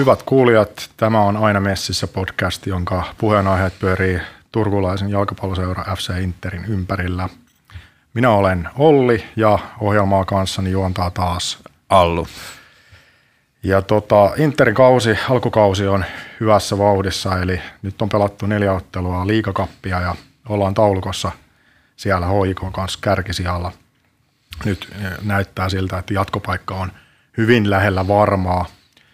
Hyvät kuulijat, tämä on Aina messissä podcast, jonka puheenaiheet pyörii turkulaisen jalkapalloseura FC Interin ympärillä. Minä olen Olli ja ohjelmaa kanssani juontaa taas Allu. Ja Interin alkukausi on hyvässä vauhdissa, eli nyt on pelattu 4 ottelua liigakappia ja ollaan taulukossa siellä HJK:n kanssa kärkisijalla. Nyt näyttää siltä, että jatkopaikka on hyvin lähellä varmaa.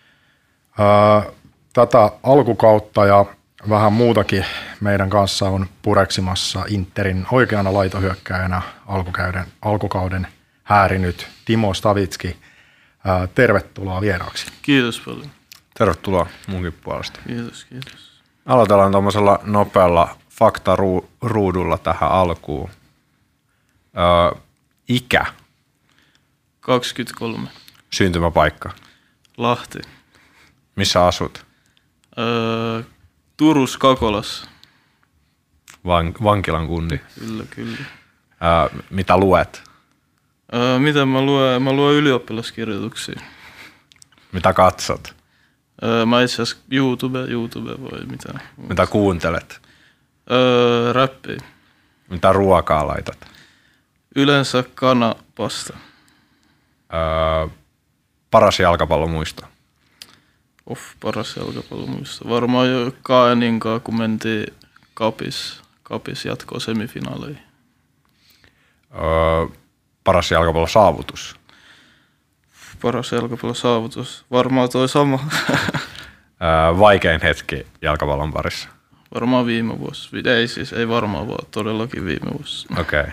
Tätä alkukautta ja vähän muutakin meidän kanssa on pureksimassa Interin oikeana laitohyökkäjänä alkukauden häärinyt Timo Stavitski. Tervetuloa vieraaksi. Kiitos paljon. Tervetuloa munkin puolesta. Kiitos. Aloitellaan tuommoisella nopealla faktaruudulla tähän alkuun. Ikä. 23. Syntymäpaikka. Lahti. Missä asut? Turus Kakolassa. Vankilan kundi. Kyllä. Mitä luet? Mitä mä luen? Mä luen ylioppilaskirjoituksia. Mitä katsot? Mä itse asiassa YouTube voi mitä. Mitä kuuntelet? Räppiä. Mitä ruokaa laitat? Yleensä kanapasta. Paras jalkapallomuisto? Paras jalkapallomuisto. Varmaan jo Kaeninkaan, kun mentiin kapis jatkoon semifinaaleihin. Paras jalkapallosaavutus? Paras jalkapallosaavutus. Varmaan toi sama. Vaikein hetki jalkapallon parissa? Varmaan viime vuosi. Ei varmaan, vaan todellakin viime vuosi. Okei.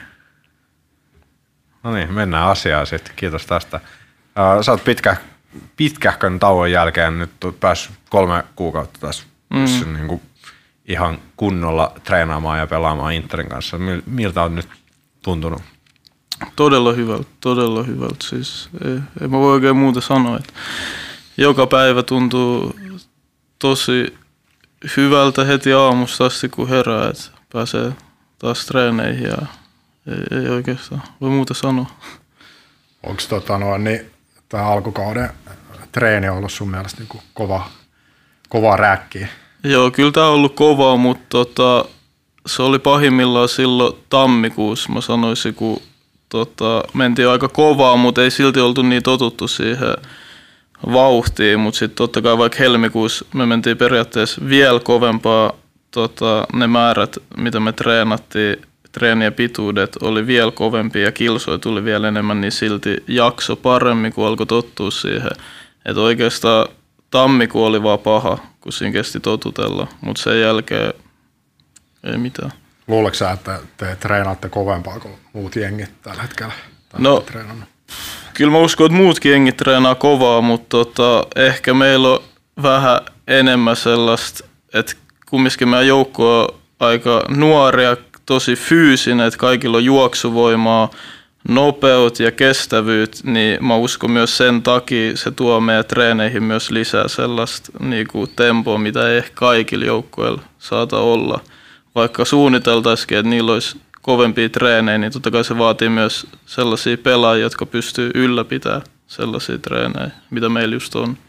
No niin, mennään asiaan sitten. Kiitos tästä. Sä oot pitkähkön tauon jälkeen nyt päässyt 3 kuukautta tässä niin kuin ihan kunnolla treenaamaan ja pelaamaan Interin kanssa. Miltä on nyt tuntunut? Todella hyvältä. Siis ei mä voi oikein muuta sanoa. Että joka päivä tuntuu tosi hyvältä heti aamusta asti, kun herää, että pääsee taas treeneihin ja ei oikeastaan voi muuta sanoa. Onko tämä alkukauden treeni ollut sun mielestä niin kova rääkkiä? Joo, kyllä tämä on ollut kovaa, mutta se oli pahimmillaan silloin tammikuussa, mä sanoisin, kun mentiin aika kovaa, mutta ei silti oltu niin totuttu siihen vauhtiin, mutta sitten totta kai vaikka helmikuussa me mentiin periaatteessa vielä kovempaa, ne määrät, mitä me treenattiin, treenien pituudet oli vielä kovempia ja kilsoja tuli vielä enemmän, niin silti jakso paremmin, kun alkoi tottua siihen. Että oikeastaan tammikuu oli vaan paha, kun siinä kesti totutella, mutta sen jälkeen ei mitään. Luuletko sä, että te treenaatte kovempaa kuin muut jengit tällä hetkellä? No, kyllä mä uskon, että muutkin jengit treenaa kovaa, mutta ehkä meillä on vähän enemmän sellaista, että kumminkin meidän joukko on aika nuoria, tosi fyysinen, että kaikilla on juoksuvoimaa, nopeut ja kestävyyt, niin mä uskon myös sen takia se tuo meidän treeneihin myös lisää sellaista niinku tempoa, mitä ei ehkä kaikilla joukkueilla saata olla. Vaikka suunniteltaisikin, että niillä olisi kovempia treenejä, niin totta kai se vaatii myös sellaisia pelaajia, jotka pystyy ylläpitämään sellaisia treenejä, mitä meillä just on.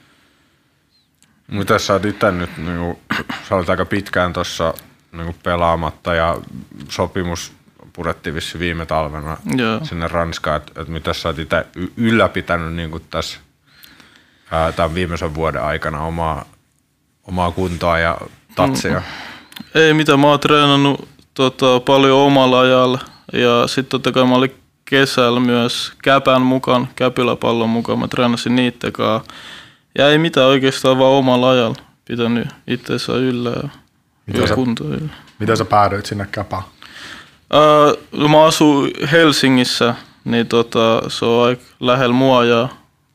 Mitä sä oot itse nyt, sä olet aika pitkään tuossa pelaamatta ja sopimus purettiin vissi viime talvena sinne Ranskaan, että mitä sä oot itse ylläpitänyt tässä tämän viimeisen vuoden aikana omaa kuntoa ja tatsia? Ei mitään, mä oon treenannut paljon omalla ajalla ja sitten totta kai mä olin kesällä myös käpyläpallon mukaan, mä treenasin niitten kanssa ja ei mitään oikeastaan vaan omalla ajalla pitänyt itseensä yllä ja kuntoa. Miten sä päädyit sinne Käpään? Mä asun Helsingissä, niin se on aika lähellä mua ja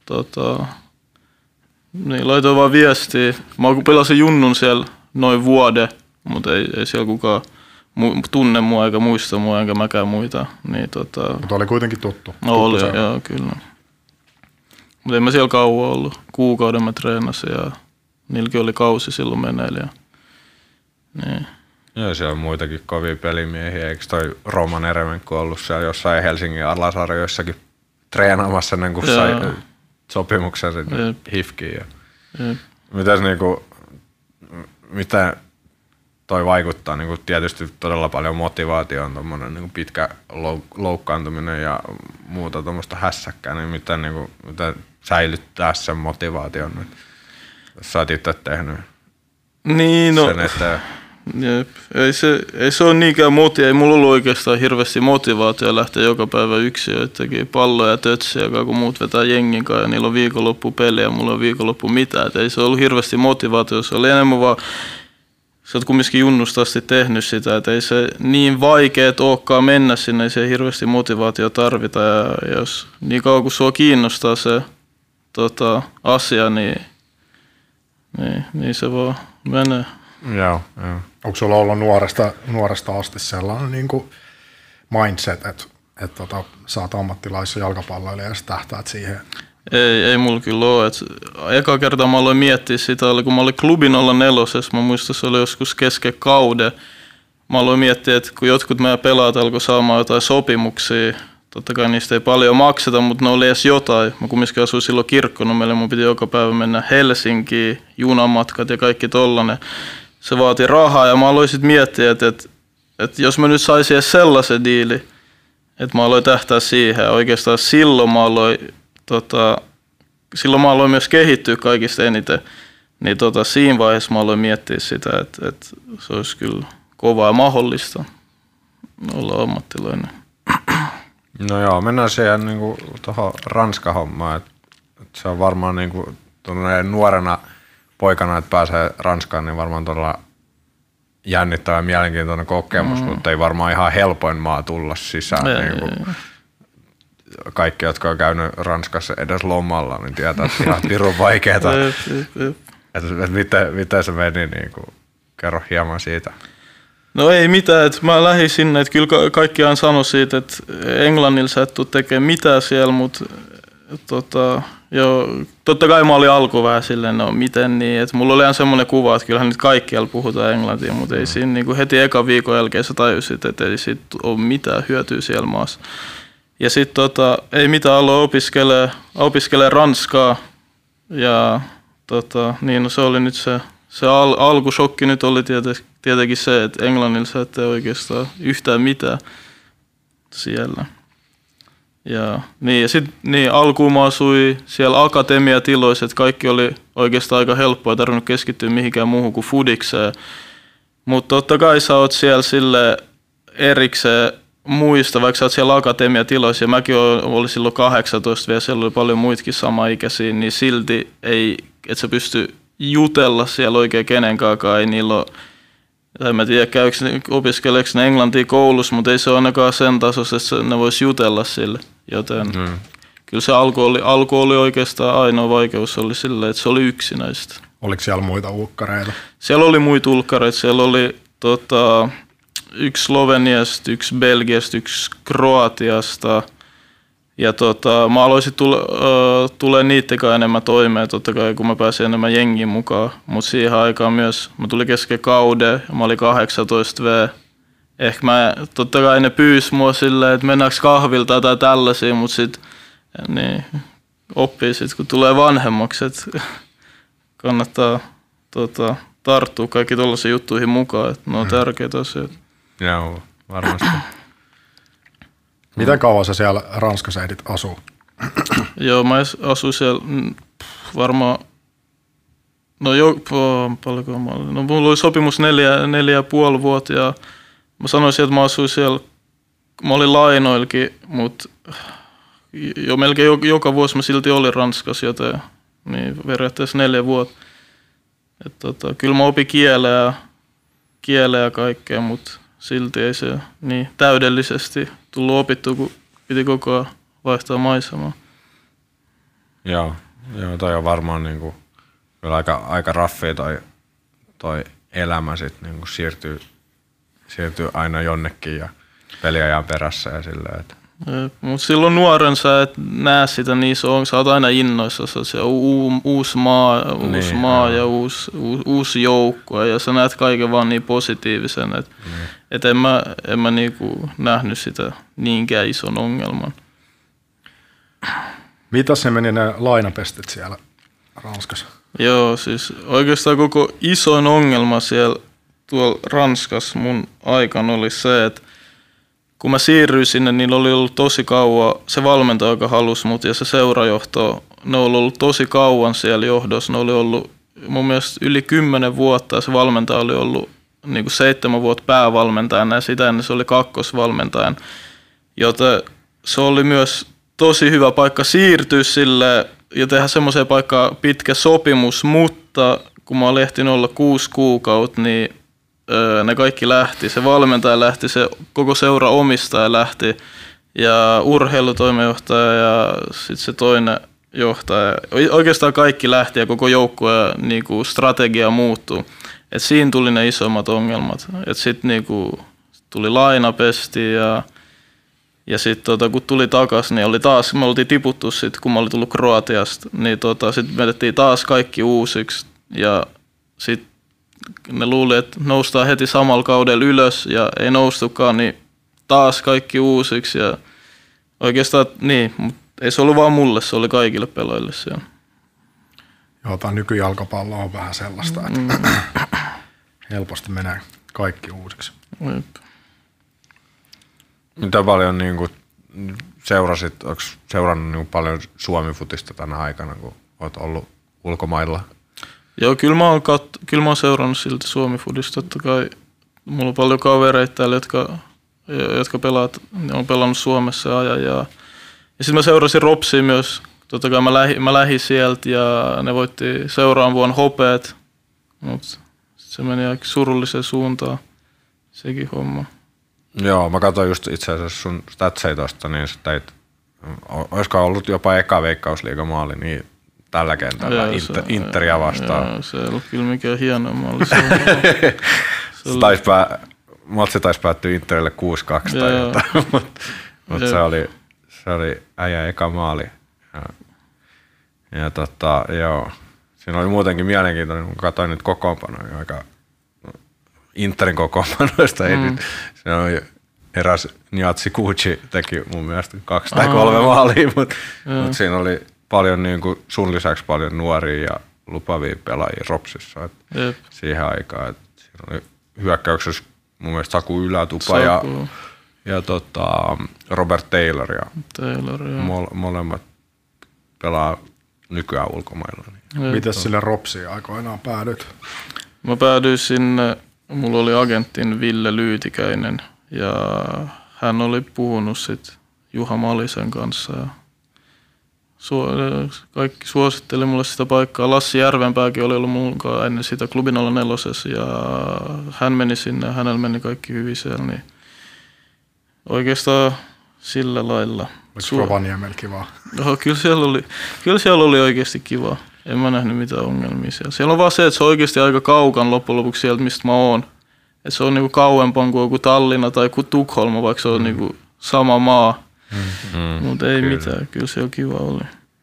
niin laitoin vaan viestiä. Mä pelasin junnun siellä noin vuoden, mutta ei siellä kukaan tunne mua eikä muista mua enkä mäkään muita. Niin, mutta oli kuitenkin tuttu. Oli, joo, kyllä. Mutta en mä siellä kauan ollut. Kuukauden mä treenasin ja niilläkin oli kausi silloin meneillä. Niin. Joo, siellä on muitakin kovia pelimiehiä. Eikö toi Roman Eremenko ollut siellä jossain Helsingin alasarjoissakin treenaamassa ennen kuin sai sopimuksen sinne HIFKiin? Mitäs niinku, miten toi vaikuttaa niinku tietysti todella paljon motivaatioon, tommonen niinku pitkä loukkaantuminen ja muuta tommoista hässäkkää, niin miten säilyttää sen motivaation nyt, jos sä oot itse tehnyt niin, no, sen eteen? Jep. Ei se ole niinkään ei mulla ollut oikeastaan hirveästi motivaatio lähteä joka päivä yksin joitakin palloja ja tötsiä, kun muut vetää jengin kanssa ja niillä on viikonloppu peliä ja mulla on viikonloppu mitään. Et ei se ollut hirveästi motivaatio, se oli enemmän vaan, sä oot kumminkin junnusta asti tehnyt sitä, että ei se niin vaikeet olekaan mennä sinne, ei se hirveästi motivaatio tarvita ja jos niin kauan kun sua kiinnostaa se asia, niin se vaan menee. Joo. Onko sulla ollut nuoresta asti sellainen niin kuin mindset, että sä oot ammattilaisen jalkapalloilija ja sä tähtäät siihen? Ei mulla kyllä ole. Eka kertaa mä aloin miettiä sitä, kun mä olin klubin 04, mä muistan se oli joskus kesken kauden. Mä aloin miettiä, että kun jotkut meidän pelaat alkoi saamaan jotain sopimuksia, totta kai niistä ei paljon makseta, mutta ne oli edes jotain. Mä kumminkin asuin silloin Kirkkonummella, mun piti joka päivä mennä Helsinkiin, junamatkat ja kaikki tollanen. Se vaati rahaa ja mä aloin sitten miettiä, että jos mä nyt saisin edes sellaisen diili, että mä aloin tähtää siihen. Ja oikeastaan silloin mä aloin myös kehittyä kaikista eniten. Niin siinä vaiheessa mä aloin miettiä sitä, että se olisi kyllä kovaa ja mahdollista olla ammattilainen. No joo, mennään siihen niinku tuohon Ranska-hommaan. Et se on varmaan niinku nuorena poikana, että pääsee Ranskaan, niin varmaan todella jännittävä ja mielenkiintoinen kokemus, mutta ei varmaan ihan helpoin maa tulla sisään. Kaikki, jotka on käynyt Ranskassa edes lomalla, niin tietää, että ihan pirun vaikeeta. Miten se meni? Kerro hieman siitä. No ei mitään, että mä lähdin sinne, että kyllä kaikkiaan sanoi siitä, että Englannilla sä et tule tekemään mitään siellä, mutta totta kai mä olin alku vähän silleen, no miten niin, että mulla oli ihan semmoinen kuva, että kyllähän nyt kaikkialla puhutaan englantia, mutta ei siinä niin kuin heti eka viikon jälkeen sä tajusit, että ei siitä ole mitään hyötyä siellä maassa. Ja sitten ei mitään aloin opiskelemaan ranskaa ja niin no se oli nyt se alkushokki nyt oli tietenkin se, että Englannilla sä et oikeastaan yhtään mitään siellä. Ja sitten alkuun mä asuin siellä akatemiatiloissa, että kaikki oli oikeastaan aika helppoa, ei tarvinnut keskittyä mihinkään muuhun kuin fudikseen. Mutta totta kai sä oot siellä sille erikseen muista, vaikka sä oot siellä akatemiatiloissa, ja mäkin olin silloin 18 vielä, siellä oli paljon muitakin samaikäisiä, niin silti ei, että sä pysty jutella siellä oikein kenenkaakaan, ei niillä ole, en mä tiedä opiskeleeko ne englantia koulussa, mutta ei se ole ainakaan sen tasossa, että ne vois jutella sille, joten kyllä se alku oli oikeastaan ainoa vaikeus oli silleen, että se oli yksinäistä. Oliko siellä muita ulkkareita? Siellä oli muita ulkkareita, siellä oli yksi Sloveniasta, yksi Belgiasta, yksi Kroatiasta. Ja mä aloisin tulee niiden kanssa enemmän toimeen, totta kai kun mä pääsin enemmän jengiin mukaan. Mutta siihen aikaan myös, mä tulin kesken kauden, mä olin 18V. Ehkä totta kai ne pyysi mua silleen, että mennäänkö kahvilta tai tällaisia, mutta sitten niin, oppii sitten, kun tulee vanhemmaksi, että kannattaa tarttua kaikki tollaisiin juttuihin mukaan, että ne on tärkeitä asioita. Joo, varmasti. Miten kauan sä siellä Ranskassa ehdit asua? Joo, mä asuin siellä varmaan, paljonko mä olin? No mulla oli sopimus 4,5 vuotta ja mä sanoisin, että mä asuin siellä, mä olin lainoilkin, mutta jo melkein joka vuosi mä silti olin Ranskassa, joten niin periaatteessa 4 vuotta. Kyllä mä opin kieleä ja kaikkea, mutta silti ei se niin täydellisesti tullut opittua, kun piti koko ajan vaihtaa maisemaa. Joo, toi on varmaan niinku, kyllä aika raffia toi elämä sit niinku siirtyy aina jonnekin ja peliajan perässä ja silleen, että mutta silloin nuoren sä et näe sitä niin isoa, sä oot aina innoissa, se on uusi maa ja uusi joukkue ja sä näet kaiken vaan niin positiivisen, että en mä niinku nähnyt sitä niinkään ison ongelman. Mitä se meni ne lainapestit siellä Ranskassa? Joo, siis oikeastaan koko isoin ongelma siellä tuolla Ranskassa mun aikana oli se, että kun mä siirryin sinne, niin oli ollut tosi kauan se valmentaja, joka halusi mut, ja se seurajohto, ne oli ollut tosi kauan siellä johdossa. Ne oli ollut mun mielestä yli 10 vuotta, ja se valmentaja oli ollut niin kuin 7 vuotta päävalmentajana, ja sitä ennen se oli kakkosvalmentajan. Joten se oli myös tosi hyvä paikka siirtyä sille ja tehdä semmoiseen paikkaan pitkä sopimus, mutta kun mä olin ehtinyt olla 6 kuukautta, niin ne kaikki lähti. Se valmentaja lähti, se koko seura omistaja lähti ja urheilutoimenjohtaja ja sitten se toinen johtaja. Oikeastaan kaikki lähti ja koko joukkue niinku strategia muuttui. Et siinä tuli ne isommat ongelmat. Sitten niinku tuli lainapesti ja sitten kun tuli takaisin, niin oli taas, me oltiin tiputtu sitten, kun mä olin tullut Kroatiasta, niin sitten mietittiin taas kaikki uusiksi ja sitten ne luuli, että noustaan heti samalla kaudella ylös ja ei noustukaan, niin taas kaikki uusiksi ja oikeastaan niin, mutta ei se ollut vaan mulle, se oli kaikille pelaajille siellä. Joo, tämä nykyjalkapallo on vähän sellaista, että helposti menee kaikki uusiksi. Mitä paljon niin kuin seurasit, onko seurannut niin paljon Suomi-futista tänä aikana, kun olet ollut ulkomailla? Joo, kyllä mä oon seurannut silti Suomi-futista, totta kai. Mulla on paljon kavereita täällä, jotka on pelannut Suomessa ajan. Ja sitten mä seurasin Ropsia myös. Totta kai mä lähdin sieltä ja ne voitti seuraavan vuonna hopeat, mutta se meni aika surulliseen suuntaan, sekin homma. Joo, mä katsoin just itse asiassa sun statseja tosta, niin sä teit, olisiko ollut jopa eka Veikkausliigamaali niin tällä kentällä Interia vastaan. Joo, se ei ollut kyllä mikään hieno maali. Matsi taisi päättyä Interille 6-2 tai jotain, mutta se oli äijän eka maali. Ja joo, siinä oli muutenkin mielenkiintoinen, kun katsoin nyt kokoonpanoja aika Interin kokoonpanoista. Se oli eräs Niatsi Kuuchi teki mun mielestä 2 tai 3 maalia, mutta siinä oli paljon niin kuin sun lisäksi paljon nuoria ja lupavia pelaajia Ropsissa siihen aikaan. Siinä oli hyökkäyksessä mun mielestä Saku Ylätupa ja Robert Taylor ja molemmat pelaa nykyään ulkomailla. Miten sille Ropsiin aikoinaan päädyt? Mä päädyin sinne, mulla oli agentin Ville Lyytikäinen ja hän oli puhunut sit Juha Malisen kanssa ja kaikki suositteli mulle sitä paikkaa. Lassi Järvenpääkin oli ollut mukaan ennen sitä Klubin 04 ja hän meni sinne ja hänellä meni kaikki hyvin siellä. Niin oikeastaan sillä lailla. Oliko Rovaniemellä kivaa? Joo, kyllä siellä oli oikeasti kivaa. En mä nähnyt mitään ongelmia siellä. Siellä on vaan se, että se on oikeasti aika kaukan loppujen lopuksi sieltä, mistä mä oon. Että se on niinku kauempaa kuin joku Tallinna tai kuin Tukholma, vaikka se on niinku sama maa. Mutta ei kyllä mitään, kyllä se on kiva oli.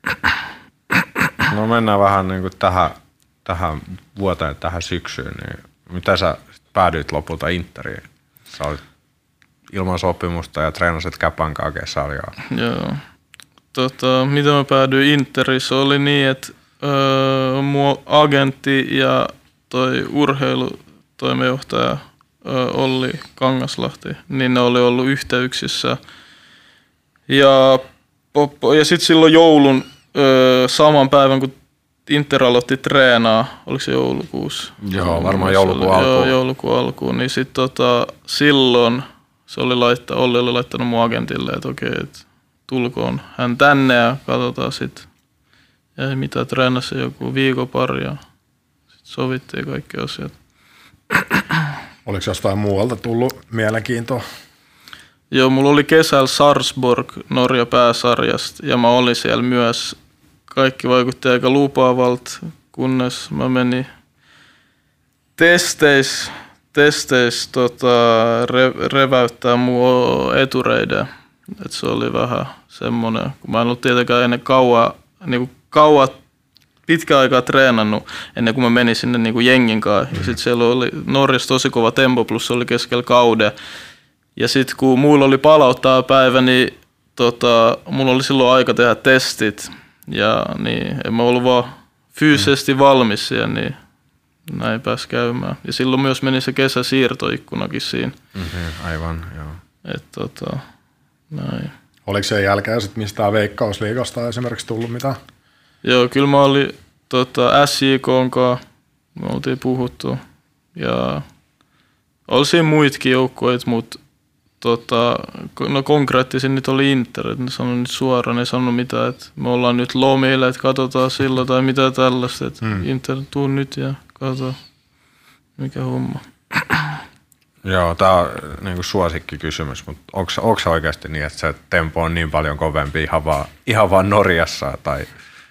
No mennään vähän niinku tähän vuoteen, tähän syksyyn. Niin mitä sä päädyit lopulta Interiin? Sä olit ilman sopimusta ja treenasit Käpän sarjaa. Joo. Miten mä päädyin Interiin? Se oli niin, että mun agentti ja toi urheilutoimenjohtaja Olli Kangaslahti, niin ne oli ollut yhteyksissä. Ja sitten silloin joulun saman päivän, kun Inter aloitti treenaa, oliko se joulukuussa? Joo, varmaan joulukuun alkuun. Joo, joulukuun alkuun. Niin sitten silloin Olli oli laittanut mun agentille, että okei, että tulkoon hän tänne ja katsotaan sitten. Ja mitä treenasi joku viikon pari ja sitten sovittiin kaikki asiat. Oliko jostain muualta tullut mielenkiintoa? Joo, mulla oli kesällä Sarpsborg Norja pääsarjasta ja mä olin siellä myös. Kaikki vaikutti aika lupaavalta, kunnes mä menin testeis reväyttää mun etureiden. Et se oli vähän semmonen, kun mä en ollut tietenkään ennen kauan pitkän aikaa treenannut ennen kuin mä menin sinne niinku jengin kanssa. Ja sitten siellä oli Norjassa tosi kova tempo, plus se oli keskellä kauden. Ja sitten kun mulla oli palauttaa päivä, niin mulla oli silloin aika tehdä testit. Ja niin, en mä ollut vaan fyysisesti valmis siihen, niin näin pääsi käymään. Ja silloin myös meni se kesäsiirtoikkunakin siinä. Aivan, joo. Näin. Oliko sen jälkeen sitten mistään Veikkausliigasta esimerkiksi tullut mitään? Joo, kyllä mä olin SJK:n kanssa, me oltiin puhuttu. Ja oli siinä muitakin joukkueita, mutta konkreettisin nyt oli Inter, että ne sanoi nyt suoraan, ne sanoi mitään, että me ollaan nyt lomilla, että katsotaan silloin tai mitä tällaista, että Inter tuu nyt ja katsotaan mikä homma. Joo, tää on niinku suosikkikysymys, mutta onko se oikeasti niin, että se tempo on niin paljon kovempi ihan vaan Norjassa tai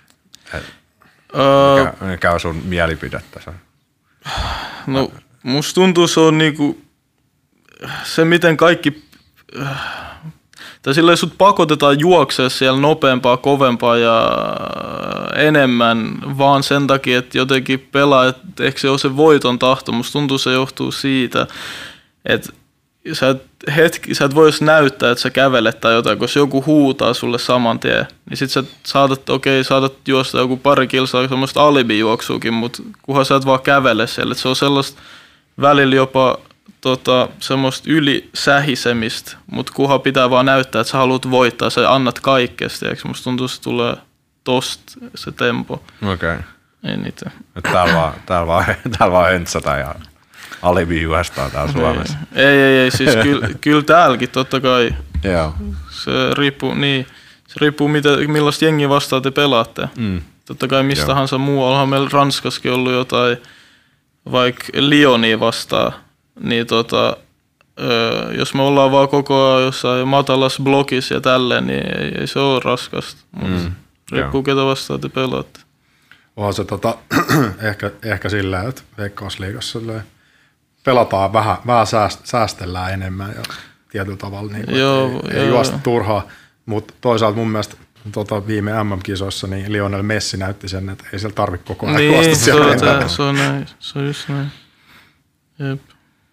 mikä on sun mielipide tässä? No musta tuntuu se on niinku se miten kaikki tai silleen sut pakotetaan juoksea siellä nopeampaa, kovempaa ja enemmän vaan sen takia, että jotenkin pelaajat, ehkä se on se voiton tahto. Musta tuntuu se johtuu siitä, että sä et vois näyttää, että sä kävelet tai jotain, koska joku huutaa sulle saman tien. Niin sit sä saatat juosta joku pari kilsaa semmoista alibijuoksuukin, mutta kunhan sä et vaan kävele siellä. Et se on sellaista välillä jopa semmoista ylisähisemistä, mutta kunhan pitää vaan näyttää, että sä haluat voittaa, sä annat kaikkesta. Musta tuntuu, että se tulee tosta se tempo. Okei. Eniten. Täällä vaan höntsata ja alibi juostaa täällä Suomessa. Ei, siis kyllä täälläkin totta kai. Joo. Se riippuu millaista jengiä vastaan te pelaatte. Totta kai mistä tahansa muuallahan meillä Ranskassakin ollut jotain, vaikka Lyonia vastaan, niin jos me ollaan vaan koko ajan jossain matalassa blokissa ja tälleen, niin ei se ole raskasta. Riippuu ketä vastaan te pelaatte. Onhan se ehkä sillä, että Veikkausliigassa pelataan vähän säästellään enemmän ja tietyllä tavalla niin ei juosta turhaa, mutta toisaalta mun mielestä viime MM-kisoissa niin Lionel Messi näytti sen, että ei siellä tarvitse koko ajan juosta siellä. Se on näin, se on just näin. Jep.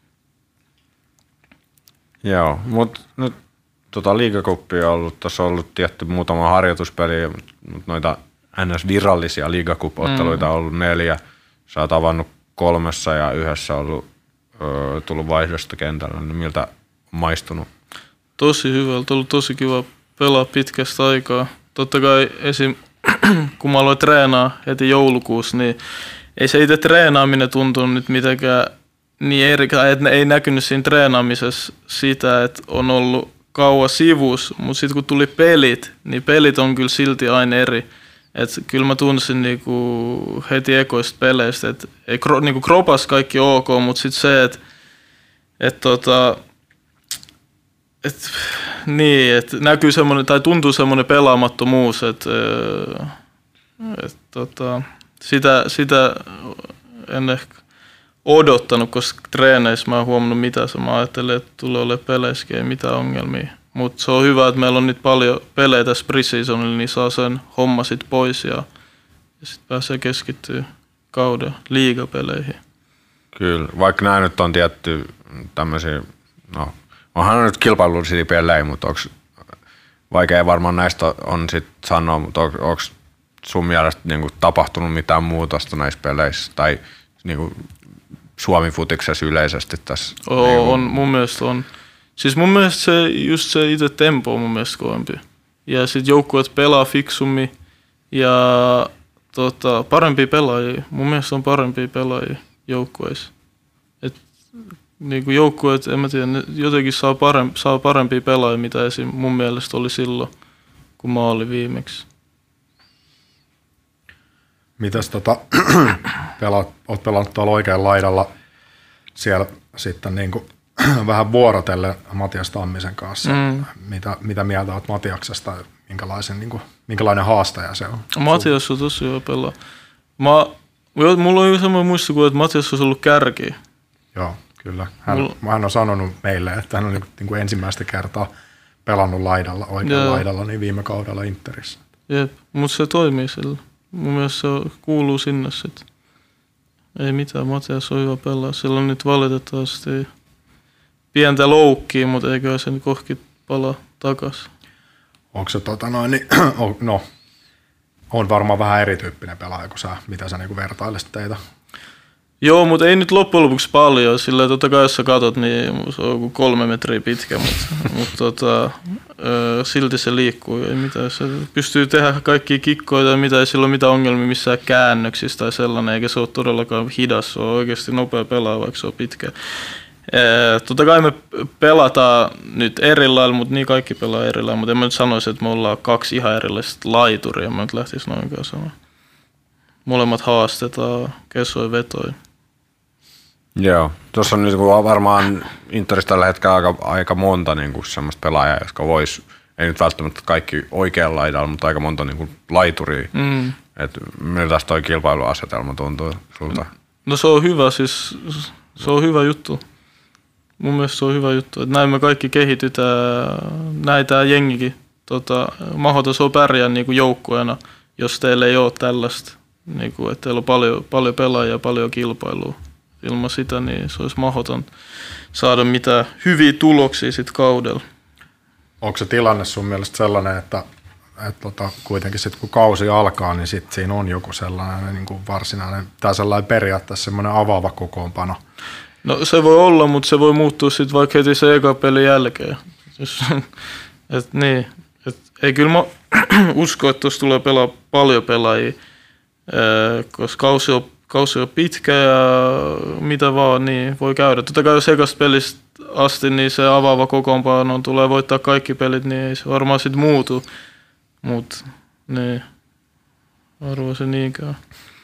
Joo, mutta nyt liigakuppia on ollut, tässä on ollut tietty muutama harjoituspeli, mutta noita NS-virallisia liigakup-otteluita on ollut 4. Sä oot avannut 3 ja 1 ollut tullut vaihdosta kentällä, niin miltä on maistunut? Tosi hyvältä, ollut tosi kiva pelaa pitkästä aikaa. Totta kai esim. Kun mä aloin treenaa heti joulukuussa, niin ei se itse treenaaminen tuntunut nyt mitenkään niin erikä, että ei näkynyt siinä treenaamisessa sitä, että on ollut kauan sivussa, mutta sitten kun tuli pelit, niin pelit on kyllä silti aina eri. Et kyllä mä tunsin niinku heti ekoista peleistä, että niinku kropas kaikki ok, mutta sitten se, että näkyy semmoinen tai tuntuu semmoinen pelaamattomuus, että sitä en ehkä odottanut, koska treeneissä mä en huomannut mitään. Mä ajattelin, että tulee olemaan peleissäkin, ei mitään ongelmia. Mutta se on hyvä, että meillä on nyt paljon pelejä tässä pre-seasonilla, niin saa sen homma sit pois ja sitten pääsee keskittyä kauden liigapeleihin. Kyllä, vaikka nämä nyt on tietty tämmöisiä, no onhan nyt kilpailullisia pelejä, mutta vaikea varmaan näistä on sit sanoa, mutta onko sun mielestä niinku tapahtunut mitään muutosta näissä peleissä tai niinku Suomi-futiksessa yleisesti tässä? On, mun mielestä on. Siis mun mielestä se itse tempo on mun mielestä kovempi. Ja sit joukkueet pelaa fiksummin ja parempia pelaajia. Mun mielestä on parempia pelaajia joukkueissa. Niinku joukkueet, en mä tiedä, ne jotenkin saa parempia pelaajia, mitä esim. Mun mielestä oli silloin, kun mä olin viimeksi. Mitäs oot pelannut tuolla oikealla laidalla siellä sitten niinku vähän vuorotellen Matias Tammisen kanssa. Mitä mieltä olet Matiaksesta ja minkälainen haastaja se on? Matias on tosi hyvä pelaa. Mulla on semmoinen muistikuva, että Matias olisi ollut kärki. Joo, kyllä. Hän on sanonut meille, että hän on niin kuin ensimmäistä kertaa pelannut oikealla laidalla niin viime kaudella Interissä. Jep, mutta se toimii sillä. Mun mielestä se kuuluu sinne sitten. Ei mitään, Matias on hyvä pelaa. Sillä on nyt valitettavasti pientä loukkiä, mutta eiköhän sen kohki palaa takaisin. Onko se on varmaan vähän erityyppinen pelaaja kuin sä, mitä sä niinku vertailisit teitä. Joo, mutta ei nyt loppujen lopuksi paljon. Sillä totta kai jos sä katot, niin se on 3 metriä pitkä, mutta silti se liikkuu. Ei mitään. Se pystyy tehdä kaikkia kikkoja tai mitä, ei sillä ole mitään ongelmia missään käännöksissä tai sellainen, eikä se ole todellakaan hidas. Se on oikeasti nopea pelaaja, vaikka se on pitkä. Totta kai me pelataan nyt eri lailla, mutta niin kaikki pelaa eri lailla. Mutta en mä nyt sanoisi, että me ollaan 2 ihan erilaista laituria. Mä nyt lähtisin noinkaan sanoa. Molemmat haastetaan kesoin vetoin. Joo, tuossa on nyt varmaan Interistä tällä hetkellä aika monta niin semmoista pelaajaa, jotka vois, ei nyt välttämättä kaikki oikealla laidalla, mutta aika monta niin laituria. Miltä toi kilpailuasetelma tuntuu sulta? No se on hyvä, siis se on hyvä juttu. Mun mielestä se on hyvä juttu, että näin me kaikki kehitytään, näitä jengikin. Mahdoton se on pärjää niin joukkueena, jos teillä ei ole tällaista, niin kuin, että teillä on paljon pelaajia ja paljon kilpailua. Ilman sitä niin se olisi mahdoton saada mitään hyviä tuloksia sit kaudella. Onko se tilanne sun mielestä sellainen, että kuitenkin sit kun kausi alkaa, niin sit siinä on joku sellainen niin kuin varsinainen tai sellainen periaatteessa semmoinen avaava kokoonpano? No se voi olla, mutta se voi muuttua sitten vaikka heti se eka pelin jälkeen. Ei kyllä mä usko, että tuossa tulee pelaa paljon pelaajia, koska kausi on pitkä ja mitä vaan, niin voi käydä. Totta kai jos ekasta pelistä asti, niin se avaava kokoonpano tulee voittaa kaikki pelit, niin ei se varmaan sitten muutu. Mutta niin, arvoin se niinkään.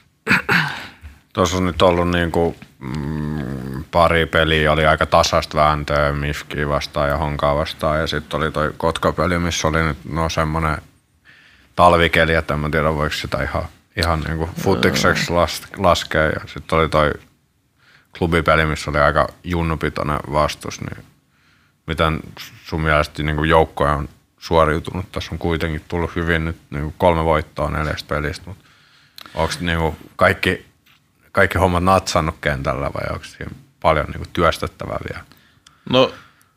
Tuossa on nyt ollut niinku, pari peliä, oli aika tasaista vääntöä Mifkiä vastaan ja Honkaa vastaan. Ja sitten oli toi Kotka-peli, missä oli nyt semmoinen talvikeli, että en mä tiedä voiko sitä ihan niinku futikseksi laskea. Ja sitten oli toi klubipeli, missä oli aika junnupitoinen vastus. Niin miten sun mielestä niinku joukkoja on suoriutunut? Tässä on kuitenkin tullut hyvin nyt niinku 3 voittoa 4 pelistä, mutta onko niinku kaikki hommat natsannut kentällä vai onko siinä paljon niinku työstettävää vielä? No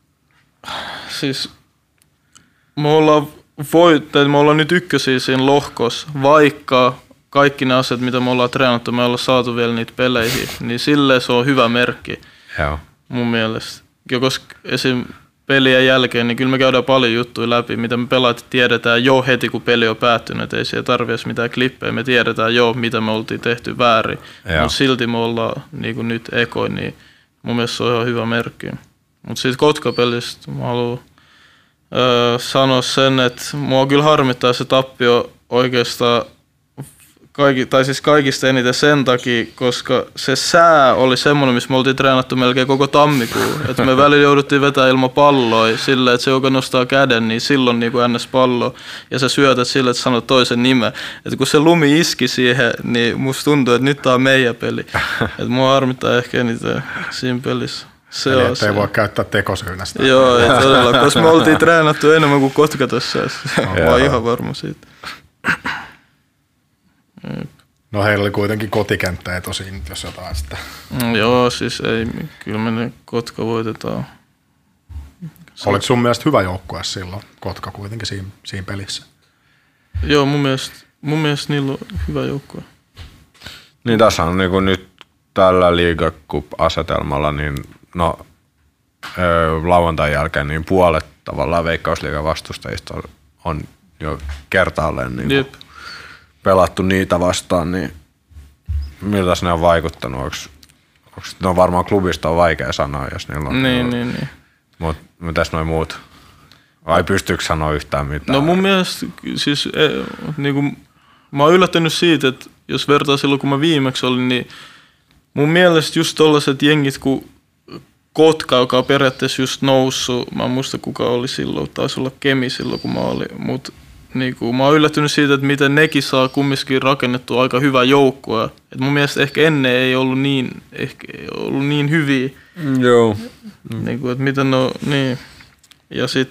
siis me ollaan nyt ykkösiä siinä lohkossa, vaikka kaikki ne asiat, mitä me ollaan treenattu, me ollaan saatu vielä niitä peleihin, niin silleen se on hyvä merkki. Joo. Mun mielestä. Ja koska esim. Pelien jälkeen, niin kyllä me käydään paljon juttuja läpi, mitä me pelaat tiedetään jo heti, kun peli on päättynyt. Ei siellä tarvitse mitään klippejä. Me tiedetään jo, mitä me oltiin tehty väärin. Mutta silti me ollaan niin kuin nyt ekoin, niin mun mielestä se on ihan hyvä merkki. Mutta siitä Kotka-pelistä mä haluan sanoa sen, että mua kyllä harmittaa se tappio oikeastaan kaikista eniten sen takia, koska se sää oli semmoinen, missä me oltiin treenattu melkein koko tammikuun. Että me välillä jouduttiin vetää ilman palloa silleen, että se joka nostaa käden, niin silloin niin kuin ns. Pallo. Ja sä syötät sille, että sanot toisen nimen. Että kun se lumi iski siihen, niin musta tuntuu, että nyt tää on meidän peli. Että mua harmittaa ehkä eniten siinä pelissä. Se eli on ettei voi käyttää tekosyynä sitä. Joo, ei todella, koska me oltiin treenattu enemmän kuin Kotka tuossa. Mä oon ihan varma siitä. No heillä oli kuitenkin kotikenttä etu siinä, jos jotain sitä. Joo, siis ei, kyllä me ne Kotka voitetaan. Oliko sun mielestä hyvä joukkue silloin, Kotka kuitenkin siinä pelissä? Joo, mun mielestä niillä on hyvä joukkue. Niin tässä on niin nyt tällä Liiga Cup-asetelmalla, niin no lauantain jälkeen niin puolet tavallaan Veikkausliigan vastustajista on jo kertaalleen niin pelattu niitä vastaan, niin miltä ne on vaikuttanut? Onko ne on varmaan klubista on vaikea sanoa, jos niillä on. Niin. Mutta mitäs noi muut? Vai pystyykö sanoa yhtään mitään? No mun mielestä siis niinku, mä oon yllättynyt siitä, että jos vertaa silloin kun mä viimeksi olin, niin mun mielestä just tollaiset jengit kuin Kotka, joka on periaatteessa just noussut, mä en muista kuka oli silloin, taisi olla Kemi silloin kun mä olin, mutta niinku, mä oon yllättynyt siitä, että miten nekin saa kumminkin rakennettua aika hyvää joukkoa. Et mun mielestä ehkä ennen ei ollut niin hyviä. Joo. Niinku, että miten no, niin. Ja sit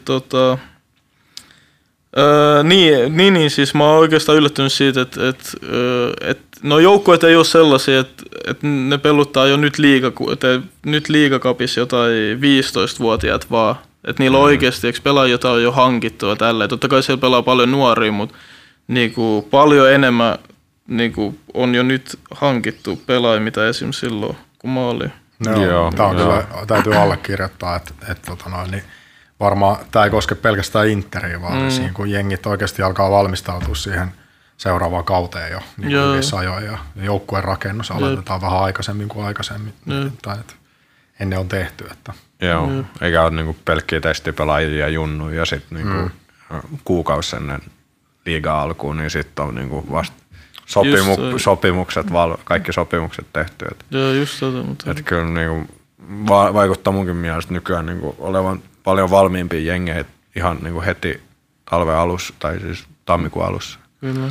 niin, siis mä oon oikeastaan yllättynyt siitä, että no joukkueet ei ole sellaisia, että ne peluttaa jo nyt liigakapissa jotain 15-vuotiaat vaan. Että niillä on oikeasti pelaajia, joita on jo hankittua tälleen. Totta kai siellä pelaa paljon nuoria, mutta niinku paljon enemmän niinku on jo nyt hankittu pelaajia, mitä esimerkiksi silloin, kun mä olin. Joo, tämä on kyllä, täytyy allekirjoittaa, että niin varmaan tämä ei koske pelkästään Interiä, vaan siinä, kun jengit oikeasti alkaa valmistautua siihen seuraavaan kauteen jo niin hyvissä ajoin ja joukkueen rakennus aloitetaan vähän aikaisemmin kuin aikaisemmin. Tai ennen on tehty. Että. Joo, eikä ole niinku pelkkiä testipelaajia ja junnuja ja sitten niinku kuukausi ennen liigan alkuun, niin sitten on niinku vasta sopimukset, kaikki sopimukset tehty. Joo, just mutta että kyllä niinku vaikuttaa munkin mielestä nykyään niinku olevan paljon valmiimpia jengejä ihan niinku heti talven alussa tai siis tammikuun alussa. Kyllä.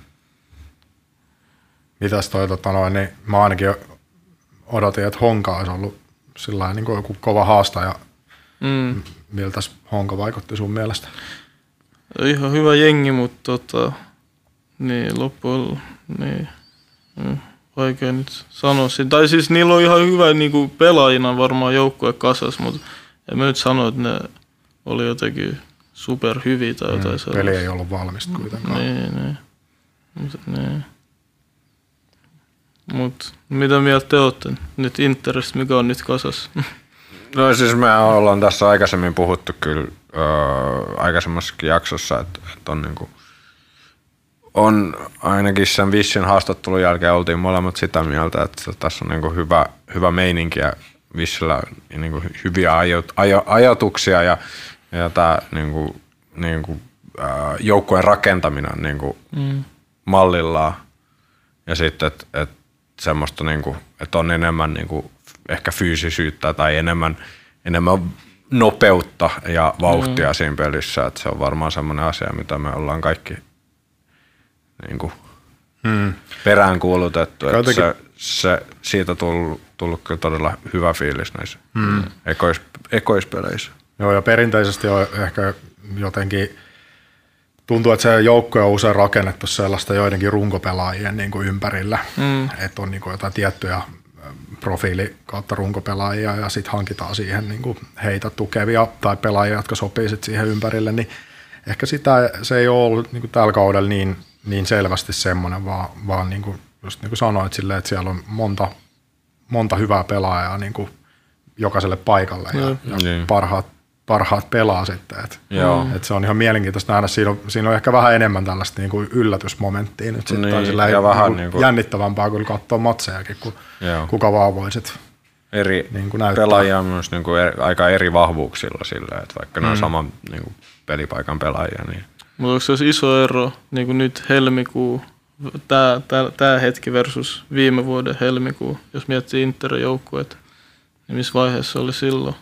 Mitäs toi niin mä ainakin odotin, että Honka olisi ollut sillain niin kuin joku kova haastaja. Miltäs Honka vaikutti sun mielestä? Ihan hyvä jengi, mutta niin loppujen niin vaikea nyt sanoa. Tai siis niillä on ihan hyvä niin pelaajina varmaan joukkue kasas, mutta en mä nyt sano, että ne oli jotenkin superhyviä tai jotain sellaista. Peli ei ollut valmista kuitenkaan. Niin. Mut mitä mieltä te olette nyt Interistä, mikä on nyt kasassa? No siis me ollaan tässä aikaisemmin puhuttu kyllä aikaisemmassakin jaksossa, että on niinku on ainakin sen Vissin haastattelun jälkeen oltiin molemmat sitä mieltä, että tässä on niinku hyvä meininki ja Vissillä niinku hyviä ajatuksia ja tää niinku joukkueen rakentaminen on niinku mallillaan ja sitten että semmoista niinku, että on enemmän niinku ehkä fyysisyyttä tai enemmän nopeutta ja vauhtia siinä pelissä, että se on varmaan semmoinen asia, mitä me ollaan kaikki niinku peräänkuulutettu, että se siitä tullut kyllä todella hyvä fiilis näissä ekoispeleissä. Joo, ja perinteisesti on ehkä jotenkin tuntuu, että se joukkue on usein rakennettu sellaista joidenkin runkopelaajien niin kuin ympärillä, että on niin kuin jotain tiettyjä profiili kautta runkopelaajia ja sitten hankitaan siihen niin kuin heitä tukevia tai pelaajia, jotka sopii sit siihen ympärille, niin ehkä se ei ole ollut niin kuin tällä kaudella niin selvästi semmoinen, vaan niin kuin, just niin kuin sanoit silleen, että siellä on monta hyvää pelaajaa niin kuin jokaiselle paikalle ja parhaat pelaa sitten. Et se on ihan mielenkiintoista nähdä. Siinä on ehkä vähän enemmän tällaista niin kuin yllätysmomenttia nyt sitten. Niin, ja vähän niin kuin jännittävämpää kyllä katsoa matsejakin, kun kuka vaan voisit niin kuin näyttää. Pelaajia on myös niin kuin aika eri vahvuuksilla sillä, että vaikka ne on saman niin kuin pelipaikan pelaajia. Niin. Mutta onko se iso ero niin kuin nyt helmikuu, tämä hetki versus viime vuoden helmikuu, jos miettii Interin joukkueet, niin missä vaiheessa oli silloin?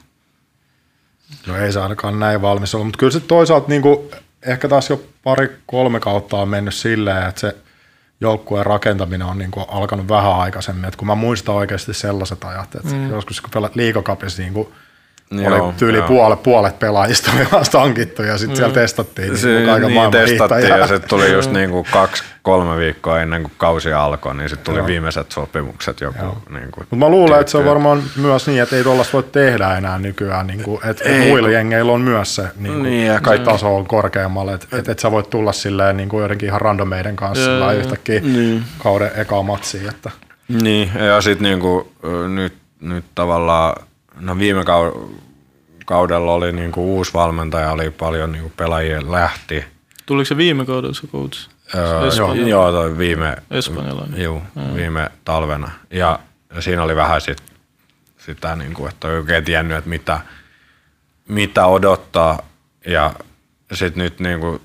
No ei se ainakaan näin valmis ollut, mutta kyllä se toisaalta niin kuin, ehkä taas jo 2-3 kautta on mennyt silleen, että se joukkueen rakentaminen on niin kuin alkanut vähän aikaisemmin. Et kun mä muistan oikeasti sellaiset ajat, että joskus kun pelat Liigacupissa niin oli tyyli puolet pelaajista oli vasta hankittu ja sitten siellä testattiin aika maailman testattiin ja sitten tuli just niinku 2-3 viikkoa ennen kuin kausi alkoi, niin sitten tuli viimeiset sopimukset joku. Niinku, mutta mä luulen, että se on varmaan myös niin, että ei tuollaista voi tehdä enää nykyään, niinku, että muilla jengeillä on myös se taso on korkeammalle, että et sä voit tulla silleen niinku joidenkin ihan randomeiden kanssa yhtäkkiä kauden ekaa matsiin. Että. Niin, ja sitten niinku, nyt tavallaan no viime kaudella oli niinku uusi valmentaja, oli paljon niinku pelaajia lähti. Tuliko se viime kaudella se coach? Joo, toi espanjalainen. Joo, viime talvena. Ja siinä oli vähän sitä niinku, että ei oikein tiennyt, että mitä odottaa. Ja sitten nyt niinku,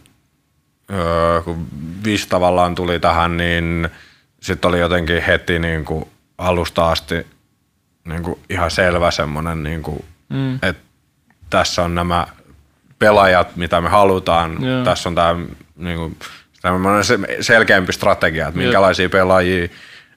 kun Vis tavallaan tuli tähän, niin sitten oli jotenkin heti niinku alusta asti niinku ihan selvä semmoinen, niinku, että tässä on nämä pelaajat, mitä me halutaan. Tässä on tämä niinku, selkeämpi strategia, että minkälaisia pelaajia,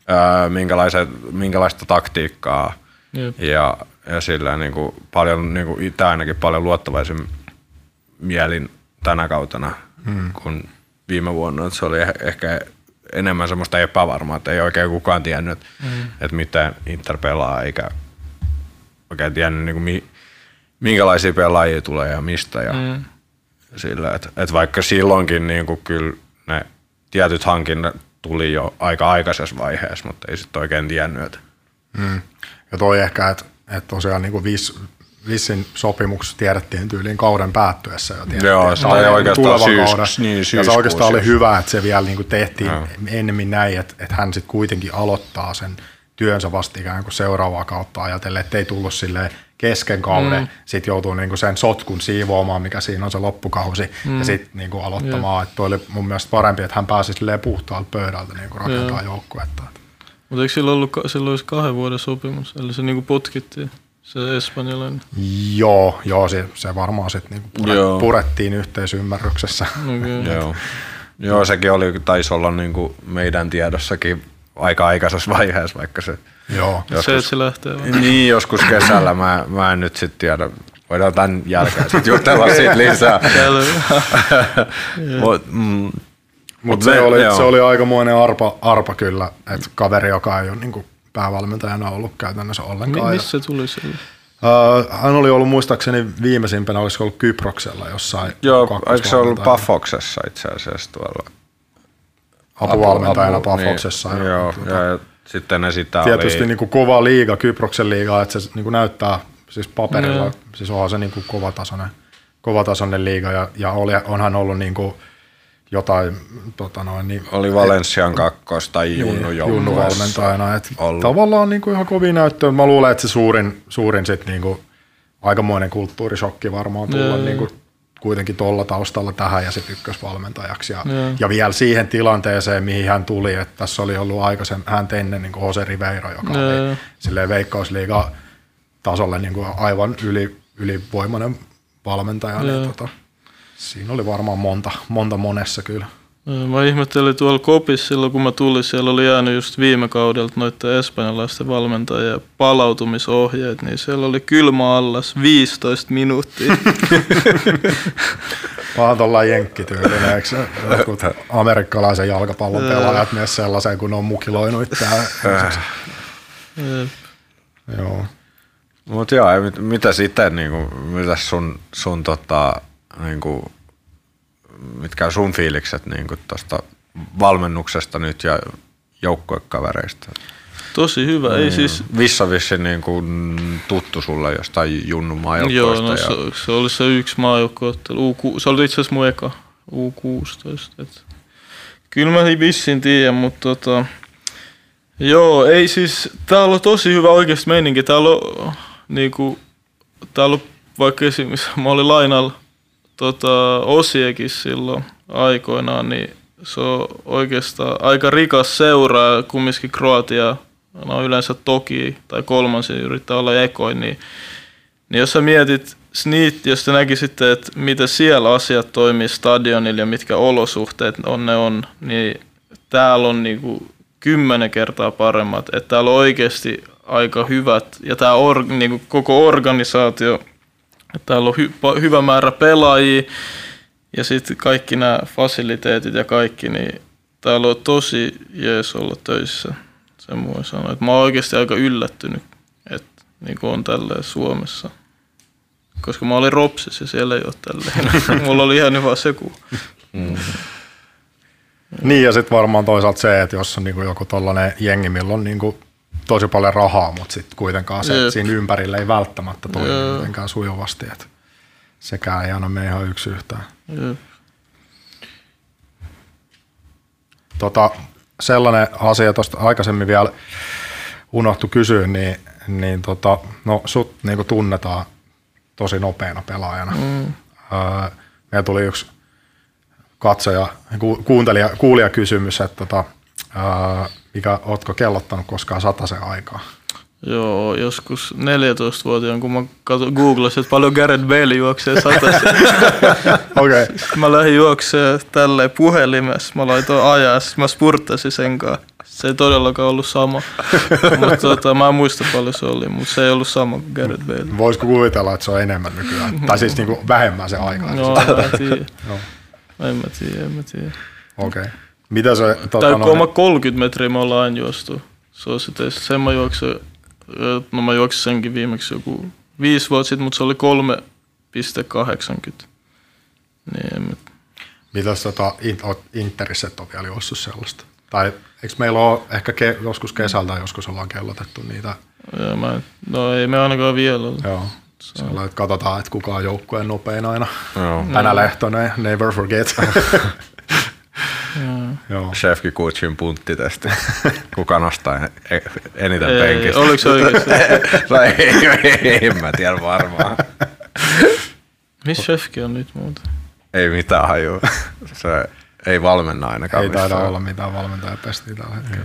minkälaista taktiikkaa. Ja sillä niinku, paljon, niinku, itse ainakin paljon luottavaisin mielin tänä kautena kuin viime vuonna. Että se oli ehkä enemmän semmoista epävarmaa, että ei oikein kukaan tiennyt, että miten Inter pelaa, eikä oikein tiennyt, niin minkälaisia pelaajia tulee ja mistä. Ja sillä, että vaikka silloinkin niin kuin kyllä ne tietyt hankinnat tuli jo aika aikaisessa vaiheessa, mutta ei sitten oikein tiennyt. Ja toi ehkä, että tosiaan niin kuin Vissin sopimuksessa tiedettiin tyyliin kauden päättyessä jo. Joo, se oli oikeastaan syyskuussa. Ja se oikeastaan oli hyvä, että se vielä niin kuin tehtiin ennemmin näin, että hän sitten kuitenkin aloittaa sen työnsä vasta ikään kuin seuraavaa kautta ajatellen, ettei tullut silleen kesken kauden, sitten joutuu niinku sen sotkun siivoamaan, mikä siinä on se loppukausi, ja sitten niinku aloittamaan. Että toi oli mun mielestä parempi, että hän pääsi puhtaalta pöydältä niinku rakentaa joukkuetta. Mutta eikö silloin olisi 2 vuoden sopimus, eli se niinku potkittiin, se espanjalainen? Joo, se varmaan sitten niinku purettiin yhteisymmärryksessä. Okay. Joo, sekin taisi olla niinku meidän tiedossakin aika aikaisessa vaiheessa, vaikka se... Joo. Se lähtee vaan. Niin, joskus kesällä mä en nyt sitten tiedä. Voidaan tämän jälkeen sitten jutella siitä lisää. Mutta se oli aikamoinen arpa kyllä, että kaveri, joka ei ole niinku päävalmentajana ollut käytännössä ollenkaan. Missä se tuli sille? Hän oli ollut muistaakseni viimeisimpänä, olisiko ollut Kyproksella jossain. Joo, eikö se ollut Pafoksessa itse asiassa tuolla? Apuvalmentajana Pafoksessa. Niin, joo, ja sitten ne sitä tietysti niin kuin kova liiga, Kyproksen liiga, että se niin kuin näyttää siis paperilla, siis onhan se niin kuin kovatasoinen liiga ja onhan ollut niin kuin jotain, niin, oli Valencian kakkos tai Junnu valmentajana, että tavallaan niin kuin ihan kovin näyttöä. Mä luulen, että se suurin sit niin kuin aikamoinen kulttuurishokki varmaan tulla niin kuin kuitenkin tuolla taustalla tähän ja sitten ykkösvalmentajaksi. Ja vielä siihen tilanteeseen, mihin hän tuli, että tässä oli ollut hän ennen niin kuin Jose Ribeiro, joka oli silleen Veikkausliiga tasolle niin kuin aivan ylivoimainen valmentaja. Niin, siinä oli varmaan monta monessa kyllä. Mä ihmettelin tuolla Kopissa silloin, kun mä tulin, siellä oli jäänyt just viime kaudelta noiden espanjalaisten valmentajien palautumisohjeet, niin siellä oli kylmä allas 15 minuuttia. Vaan tuollainen jenkkityylinen, eikö jotkut amerikkalaisen jalkapallon pelaajat myös sellaiseen, kun ne on mukiloinut itseään. Joo. Mut joo, mitä sitten, niinku, mitäs sun niinku, mitkä on sun fiilikset niinku tosta valmennuksesta nyt ja joukkuekavereista? Tosi hyvä, ei siis... Vissa vissi niinku tuttu sulle jostain Junnun maajoukkoista. Joo, no se oli se yksi maajoukkueottelu. Se oli itse asiassa mun eka U16. Kyllä mä vissin tiedän, mutta joo, ei siis... Täällä on tosi hyvä oikeasti meininki. Täällä on niinku... Täällä on vaikka esimerkiksi... Mä olin lainalla Osiekin silloin aikoinaan, niin se on oikeastaan aika rikas seura, kumminkin Kroatia, no yleensä toki tai kolmansin yrittää olla ekoin, niin jos sä mietit jos te näkisitte, että miten siellä asiat toimii stadionilla ja mitkä olosuhteet on, niin täällä on niinku 10 kertaa paremmat, että täällä on oikeasti aika hyvät ja tää niinku koko organisaatio. Täällä on hyvä määrä pelaajia ja sitten kaikki nämä fasiliteetit ja kaikki, niin täällä on tosi jees olla töissä. Sen voi sanoa. Mä oon oikeasti aika yllättynyt, että niin on tälleen Suomessa. Koska mä olin Ropsissa ja siellä ei ole tälleen. Mulla oli ihan hyvä seku. Niin ja sitten varmaan toisaalta se, että jos on niinku joku tollainen jengi, millä on niinku tosi paljon rahaa, mutta sitten kuitenkaan se siinä ympärillä ei välttämättä toimi mitenkään sujuvasti. Että sekään ei aina mene ihan yksi yhtään. Sellainen asia tuosta aikaisemmin vielä unohtui kysyä, niin no sut niinku tunnetaan tosi nopeana pelaajana. Meillä tuli yksi katsoja, kuulijakysymys, että ootko kellottanut koskaan 100 aikaa? Joo, joskus 14-vuotiaan, kun mä googlasin, että paljon Gareth Bale juoksee 100. Okay. Mä lähdin juoksemaan tälleen puhelimessa, mä laitoin ajaa, sitten mä spurttasin sen kanssa. Se ei todellakaan ollut sama, mutta mä en muista paljon se oli, mutta se ei ollut sama kuin Gareth Bale. Voisiko kuvitella, että se on enemmän nykyään? Tai siis niinku vähemmän se aikaa? No, mä tiedän. En mä tiedä. Okei. Mitä se... Tai kun 30 metriä me ollaan aina juostu. Se on sitten, sen mä juoksin senkin viimeksi joku 5 vuotta sitten, mutta se oli 3,80. Niin, Mitäs Interissä on vielä juossut sellaista? Tai eikö meillä ole ehkä joskus kesältä joskus ollaan kellotettu niitä? No ei me ainakaan vielä ole. Joo. Sellainen, että katsotaan, että kuka on joukkueen nopein aina. Tänä Lehtonen, never forget. Chefki Kutsin punttitesti. Kuka nostaa eniten penkistä? Oliko se oikeasti? En mä tiedä varmaan. Missä Chefki on nyt muuten? Ei mitään hajua. Se ei valmenna ainakaan. Ei taida olla mitään valmentajapestiä tällä hetkellä.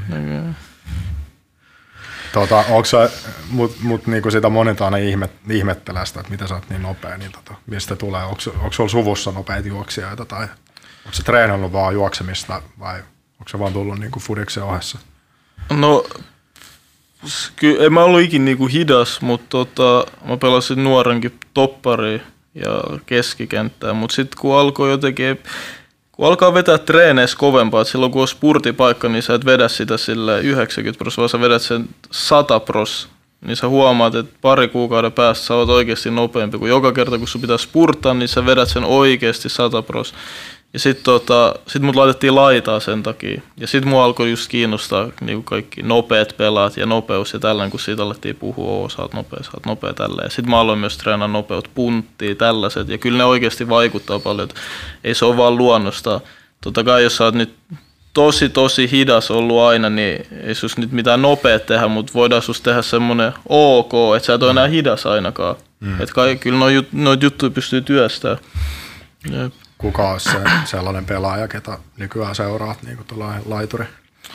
Mutta niinku sitä monet aina ihmettelee sitä, että mitä sä oot niin nopea, niin mistä tulee? Onko sulla suvussa nopeita juoksijoita tai onko se treenannut vaan juoksemista vai onko se vaan tullut niinku fudiksen ohessa? No, kyllä en mä ollut ikin niinku hidas, mutta mä pelasin nuorenkin toppariin ja keskikenttää, mutta sitten kun alkaa vetää treeneissä kovempaa, että silloin kun on spurtipaikka, niin sä et vedä sitä sille 90%, vaan sä vedät sen 100%, niin sä huomaat, että pari kuukauden päästä sä oot oikeasti nopeampi, kun joka kerta kun sun pitää spurttaa, niin sä vedät sen oikeasti 100%. Ja sit mut laitettiin laitaa sen takia. Ja sit mua alkoi just kiinnostaa niin kaikki nopeat pelaat ja nopeus ja tällainen, kun siitä alettiin puhua, sä oot nopea tälleen. Sit mä aloin myös treenaa nopeut, punttia, tällaiset. Ja kyllä ne oikeasti vaikuttaa paljon, että ei se ole vaan luonnosta. Totta kai jos sä oot nyt tosi hidas ollut aina, niin ei sus nyt mitään nopeat tehdä, mutta voidaan sus tehdä semmonen ok, että sä et ole enää hidas ainakaan. Että kyllä noita juttuja pystyy työstämään. Jep. Kuka olisi sellainen pelaaja, ketä nykyään seuraat, niin kuin tuollainen laituri?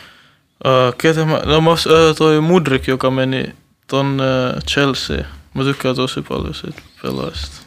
Toi Mudryk, joka meni tonne Chelsea. Mä tykkään tosi paljon siitä pelaajasta.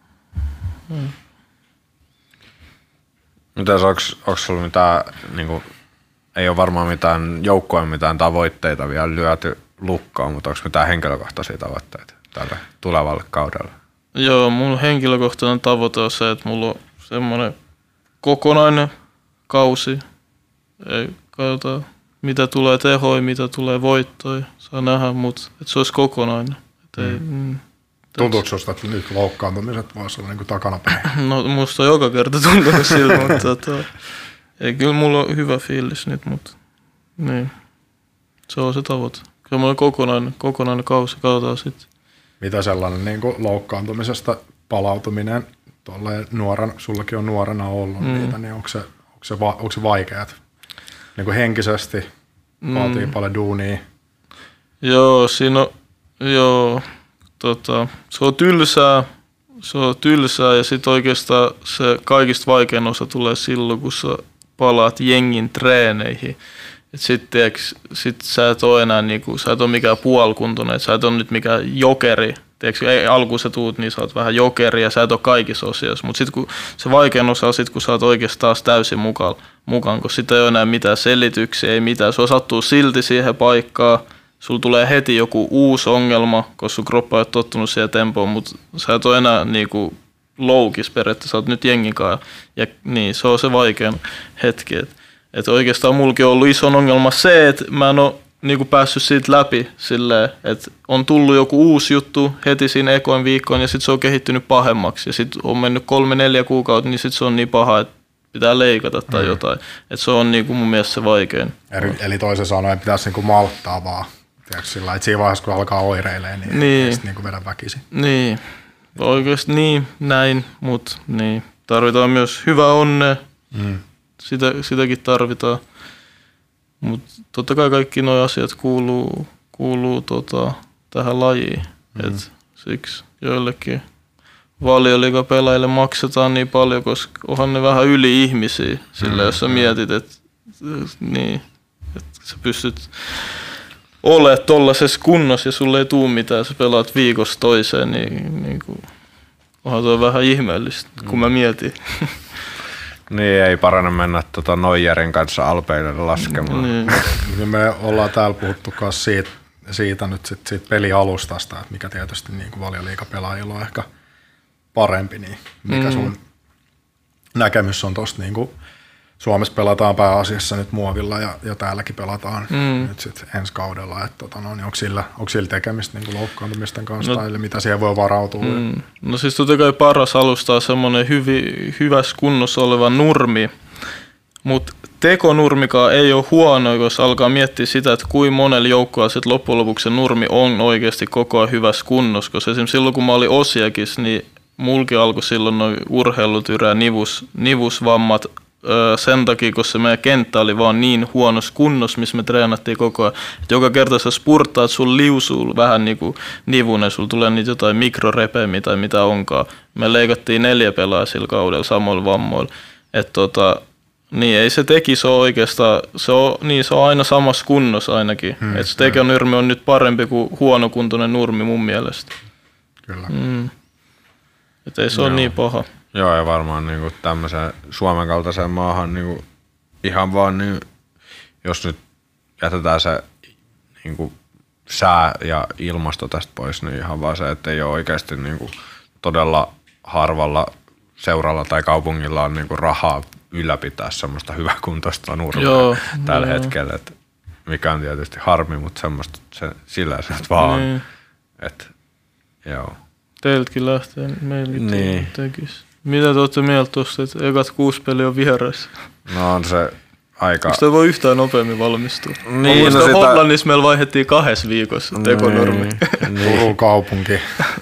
Mitäs, onko sulla mitään, niinku, ei ole varmaan mitään joukkojen mitään tavoitteita vielä lyöty lukkoon, mutta onko mitään henkilökohtaisia tavoitteita tälle tulevalle kaudelle? Joo, mun henkilökohtainen tavoite on se, että mulla on semmoinen kokonainen kausi. Ei katsota, mitä tulee tehoja, mitä tulee voittoja. Saa nähdä, mutta että se olisi kokonainen. Tuntuuko sinusta, että nyt loukkaantumiset voisi olla niin kuin takanapäin? No musta on joka kerta tuntunut siltä, mutta ei, kyllä mulla on hyvä fiilis nyt, mutta niin. Se on se tavoite. Kyllä mulla on kokonainen kausi, katsotaan sitten. Mitä sellainen niin kuin loukkaantumisesta palautuminen, sullakin on nuorena ollut niitä, niin onko se vaikeat? Niin kuin henkisesti vaatii paljon duunia. Joo, se on tylsää ja sitten oikeastaan se kaikista vaikein osa tulee silloin, kun sä palaat jengin treeneihin. Sit sä et ole enää sä et ole mikään puolikuntoinen, sä et ole nyt mikään jokeri. Alkuun sä tuut, niin sä oot vähän jokeri ja sä et ole kaikissa osioissa. Mutta sitten kun se vaikein osa on sit, kun sä oot oikeasti taas täysin mukaan, kun sit ei ole enää mitään selityksiä, ei mitään. Sua sattuu silti siihen paikkaan. Sulla tulee heti joku uusi ongelma, koska sun kroppa ei ole tottunut siihen tempoon, mutta sä et ole enää loukis periaatteessa, sä oot nyt jengin kanssa. Ja niin, se on se vaikein hetki. Et oikeastaan mullakin on ollut iso ongelma se, että mä en ole päässyt siitä läpi silleen, että on tullut joku uusi juttu heti siinä ekoin viikkoon ja sitten se on kehittynyt pahemmaksi. Ja sitten on mennyt 3-4 kuukautta, niin sitten se on niin paha, että pitää leikata tai jotain. Että se on mun mielestä se vaikein. Eli toisin sanoen pitäisi malttaa vaan. Sillä, että siinä vaiheessa, kun alkaa oireilemaan, niin sitten vedä väkisin. Niin, oikeasti niin, näin, mutta niin. Tarvitaan myös hyvää onnea. Sitäkin tarvitaan. Mutta totta kai kaikki nuo asiat kuuluu tähän lajiin. Et siksi joillekin Valioliigapelaajille maksetaan niin paljon, koska onhan ne vähän yli-ihmisiä. Sillä jos sä mietit, että sä pystyt olemaan tollaisessa kunnossa ja sulle ei tuu mitään, sä pelaat viikosta toiseen, niin onhan tuo vähän ihmeellistä, kun mä mietin. Niin, ei parane mennä Noijerin kanssa Alpeille laskemaan. Niin. Me ollaan täällä puhuttu siitä nyt siitä pelialustasta, että mikä tietysti Valioliigapelaajilla on ehkä parempi, niin mikä sun näkemys on tuosta Suomessa pelataan pääasiassa nyt muovilla ja täälläkin pelataan nyt sitten ensi kaudella. Onko sillä tekemistä niin loukkaantumisten kanssa tai mitä siihen voi varautua? No siis totta kai paras alusta on semmoinen hyvässä kunnossa oleva nurmi, mutta tekonurmikaan ei ole huono, jos alkaa miettiä sitä, että kuinka monella joukkoa sitten loppujen lopuksi se nurmi on oikeasti koko ajan hyvässä kunnossa. Koska esimerkiksi silloin, kun mä olin Osiakissa, niin mulki alkoi silloin noin urheilutyrä nivusvammat sen takia, koska se meidän kenttä oli vaan niin huonossa kunnossa, missä me treenattiin koko ajan. Että joka kerta sä spurttaat, sun liusuu vähän niin kuin nivunen, sulla tulee niitä jotain mikrorepemiä tai mitä onkaan. Me leikattiin 4 pelaajaa sillä kaudella samoilla vammoilla. Että niin ei se tekis ole oikeastaan, se on aina samassa kunnossa ainakin. Että se tekonurmi on nyt parempi kuin huonokuntoinen nurmi mun mielestä. Kyllä. Että ei se ole niin paha. Joo, ja varmaan niinku tämmöiseen Suomen kaltaiseen maahan niinku ihan vaan, niin, jos nyt jätetään se niinku sää ja ilmasto tästä pois, niin ihan vaan se, että ei ole oikeasti niinku todella harvalla seuralla tai kaupungilla on niinku rahaa ylläpitää semmoista hyväkuntoista nurmea tällä hetkellä, että mikä on tietysti harmi, mutta semmoista sillä se vaan on. Että, joo. Teiltäkin lähtee, meilläkin tekisi. Mitä te olette mieltä tuosta, että ekat 6 peliä on vieressä? No on se aika... Mistä voi yhtään nopeammin valmistua? Niin, no Hollannissa meillä vaihdettiin 2 viikossa tekonurmi. Turun kaupunki.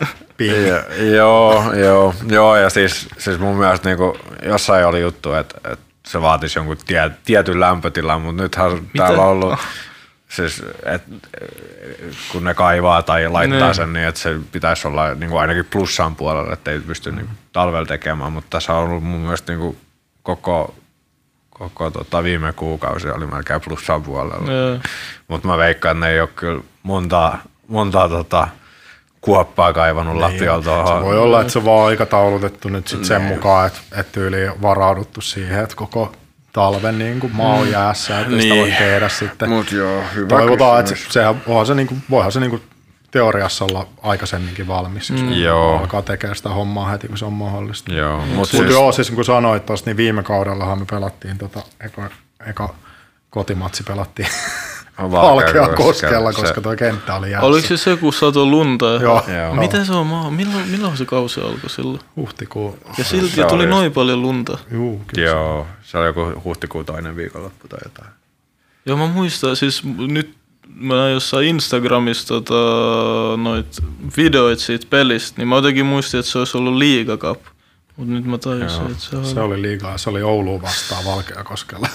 Joo, ja siis mun mielestä niinku, jossain oli juttu, että se vaatisi jonkun tietyn lämpötilan, mutta nythän täällä on ollut... Siis, kun ne kaivaa tai laittaa sen niin, että se pitäisi olla niin kuin ainakin plussan puolella, että ei pysty niin kuin talvella tekemään, mutta tässä on ollut mun mielestä niin kuin koko viime kuukausi oli melkein plussan puolella. Mutta mä veikkaan, että ne ei ole kyllä montaa kuoppaa kaivannut lattialta. Se voi olla, että se on vaan aikataulutettu nyt sit sen mukaan, että yli varauduttu siihen, että koko talven niin kuin maa on jäässä, että sitä voi tehdä sitten. Mut joo, hyvä toivotaan, että voihan se niin kuin teoriassa olla aikaisemminkin valmis, jos alkaa tekemään sitä hommaa heti, kun se on mahdollista. Mutta siis kun sanoit tuosta, niin viime kaudellahan me pelattiin eka kotimatsi pelattiin Valkeakoskella, koska tuo kenttä oli jäässä. Oliko se kun satoi lunta? Joo. Miten se on? Milloin se kausi alkoi silloin? Huhtikuu. Ja silti tuli noin paljon lunta. Joo, se oli joku huhtikuun 2. viikonloppu tai jotain. Joo, mä muistan, siis nyt mä jossain Instagramissa noit videoit siitä pelistä, niin mä jotenkin muistin, että se olisi ollut Liiga Cup. Mutta nyt mä tajusin, että se oli liigaa. Se oli Ouluun vastaan Valkeakoskella.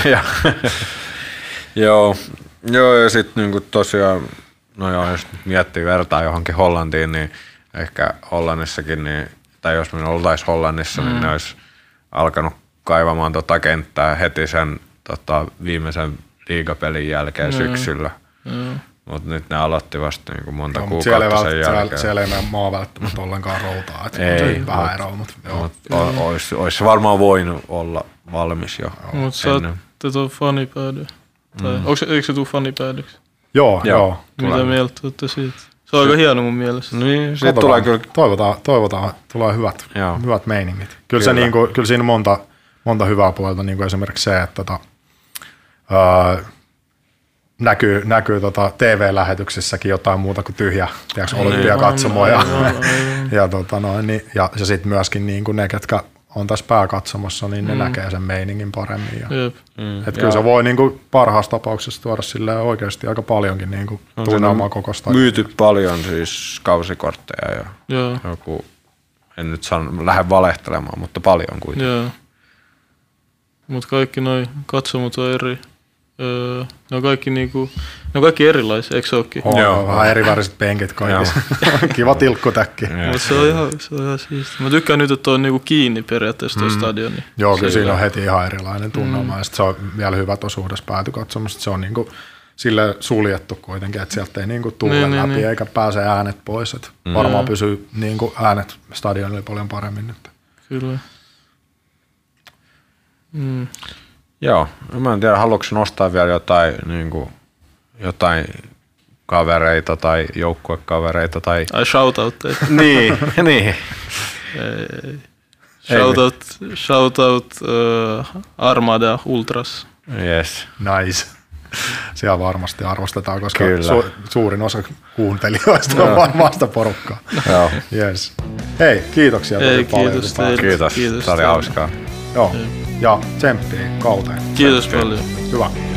Joo, ja sitten niinku tosiaan, jos miettii vertaa johonkin Hollantiin, niin ehkä Hollannissakin, tai jos me oltaisiin Hollannissa, niin ne olisi alkanut kaivamaan kenttää heti sen viimeisen liigapelin jälkeen syksyllä. Mutta nyt ne aloitti vasta niinku monta kuukautta sen jälkeen. Siellä ei mene maa välttämättä ollenkaan routaa, että ei, vähän eroa, mutta olisi varmaan voinut olla valmis jo ennen. Mutta saatte tuon fanipäädyn. Eikö se tule fanipäädyksi? Joo. Mitä mieltä olette siitä? Se on aika hieno mun mielestä. Niin, siitä tulee kyllä... Toivotaan, tulee hyvät meiningit. Kyllä siinä on monta hyvää puolta, niin kuin esimerkiksi se, että näkyy TV-lähetyksissäkin jotain muuta kuin tyhjä olympiakatsomo ja sitten myöskin niin kuin ne, ketkä on tässä pääkatsomossa, niin ne näkee sen meiningin paremmin. Kyllä se voi niin kuin parhaassa tapauksessa tuoda silleen oikeasti aika paljonkin niin kuin tunnelmaa koko stadionia. Myyty paljon siis kausikortteja ja joku, en nyt lähde valehtelemaan, mutta paljon kuitenkin. Mutta kaikki noi katsomot on eri. Ne on kaikki erilaisia, eikö se olekin? Vähän eriväriset penkit kaikissa. Kiva tilkkutäkki. Mutta se on ihan siistiä. Mä tykkään nyt, että on niinku kiinni periaatteessa tuo stadioni. Joo, kyllä siinä on heti ihan erilainen tunnelma. Ja se on vielä hyvä osuudessa päätykatsomassa. Se on niinku sille suljettu kuitenkin, että sieltä ei niinku tule läpi eikä pääse äänet pois. Et varmaan pysyy niinku äänet stadionilla paljon paremmin nyt. Kyllä. Joo, mä en tiedä, haluatko nostaa vielä jotain kavereita tai joukkuekavereita tai... Ai shoutoutteita. niin. Ei. Shoutout Armada Ultras. Yes. Nice. Siellä varmasti arvostetaan, koska suurin osa kuuntelijoista on varmaan sitä porukkaa. Joo. Yes. Hei, kiitoksia tosi paljon. Kiitos. Tämä oli hauskaa. Joo. Ja tsemppiä kauteen. Kiitos paljon. Hyvä.